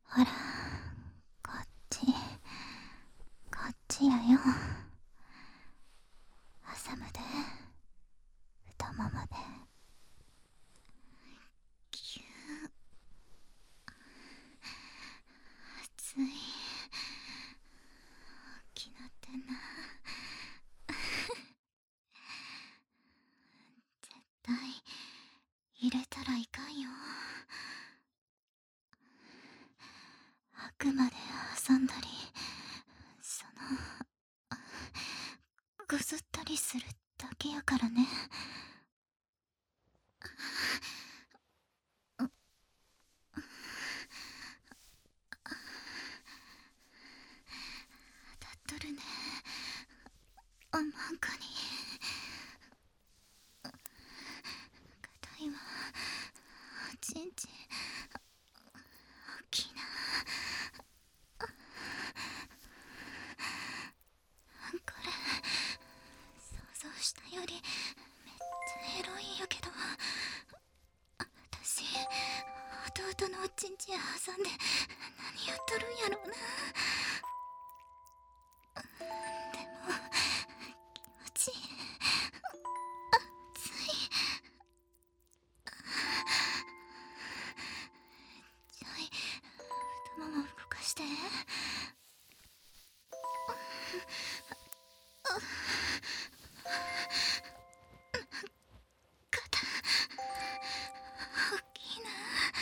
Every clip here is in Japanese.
ほら、こっち、こっちやよ。挟むで、太ももで。ぎゅー、熱い。大きなってんな。絶対入れたらいかんよ。あくまで遊んだり、ぐずったりするだけやからね。当たっとるね、おまんこに。硬いわ、おちんちん。大きいな。これ、想像したよりめっちゃエロいんやけど。私、弟のおちんちん挟んで何やっとるんやろうな。でも気持ちいい。熱い。ちょい、太もも動かして。肩、大きいな。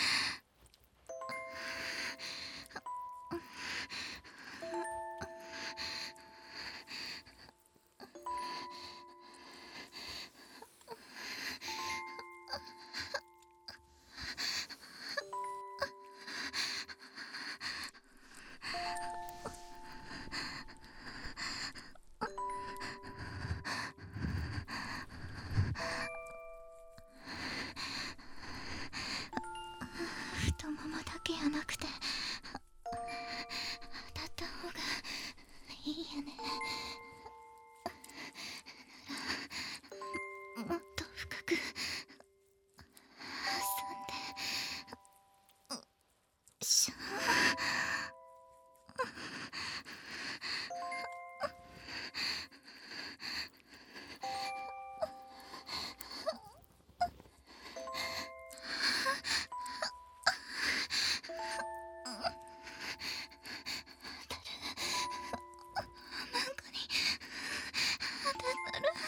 太ももだけやなくて当たった方がいいよね。もっと深く挟んで。しょなんかに当たったら。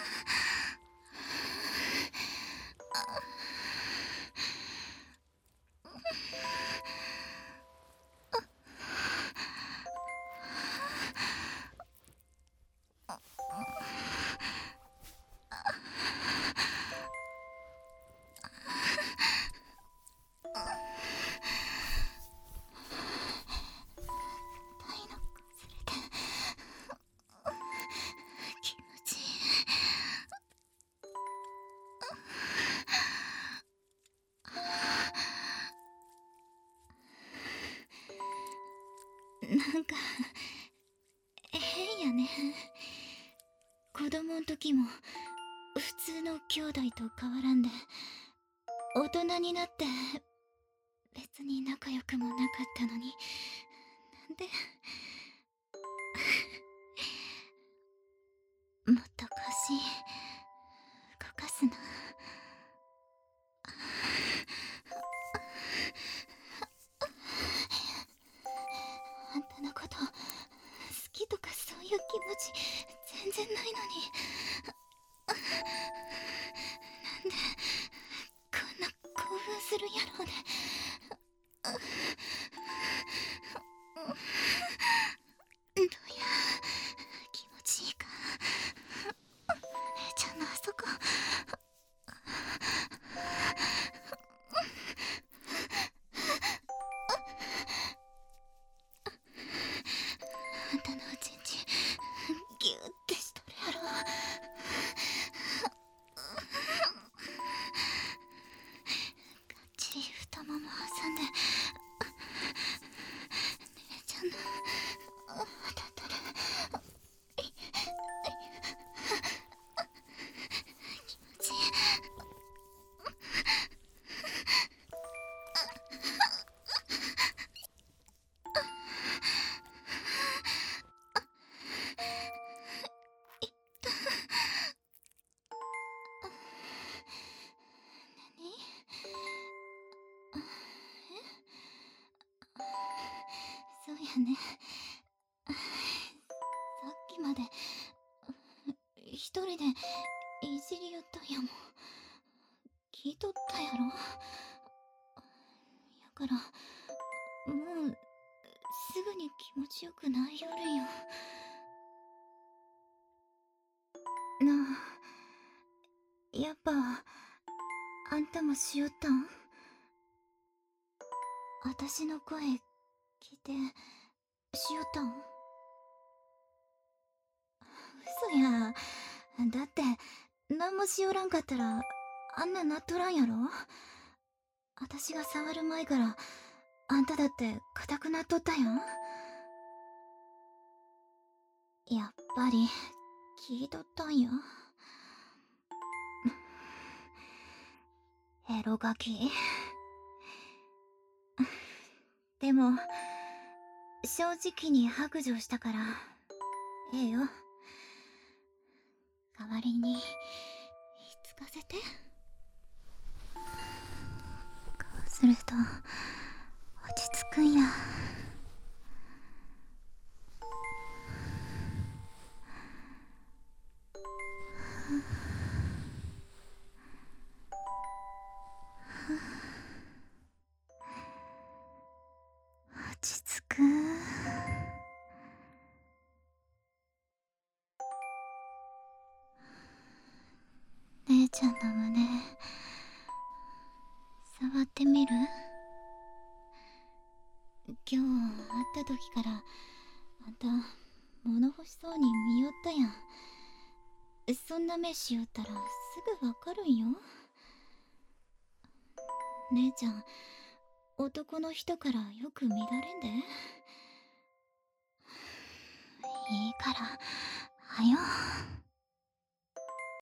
体のこすれて気持ちいい。なんか変やね。子供ん時も普通の兄弟と変わらんで、大人になって別に仲良くもなかったのに、なんでもっと腰動かすな。あんたのこと好きとかそういう気持ち全然ないのに、なんでこんな興奮するんやろうね。どうや気持ちいいか。姉ちゃんのあそこ。あんたのおちんちんギューってしとるやろ。がっちり太もも挟んで姉ちゃんの当たっとる。気持ちいい。 やね。さっきまで一人でいじりよったんやもん。聞いとったやろ。やからもうすぐに気持ちよくなりよるんよ。なあ、やっぱあんたもしよったん？私の声聞いてしよったん？嘘や。だって何もしよらんかったらあんななっとらんやろ。私が触る前からあんただって硬くなっとったやん。やっぱり聞いとったんや。エロガキ。でも正直に白状したからええよ。代わりにつかせて。こうすると落ち着くんや。落ち着く。姉ちゃんの胸触ってみる？今日会った時からあんた物欲しそうに見よったやん。そんな目しよったらすぐわかるんよ。姉ちゃん男の人からよく見られんで。いいからはよ。